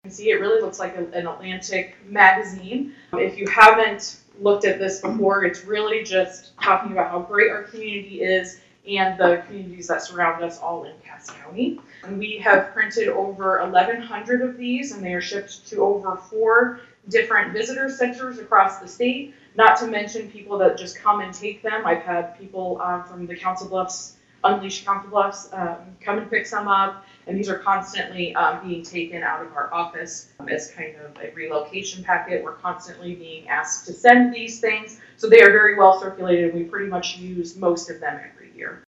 See, it really looks like an Atlantic magazine. If you haven't looked at this before, it's really just talking about how great our community is and the communities that surround us all in Cass County. And we have printed over 1,100 of these, and they are shipped to over 4 different visitor centers across the state, not to mention people that just come and take them. I've had people from the Council Bluffs, Unleashed Council Bluffs, come and pick some up, and these are constantly being taken out of our office as kind of a relocation packet. We're constantly being asked to send these things, so they are very well circulated, and we pretty much use most of them every year.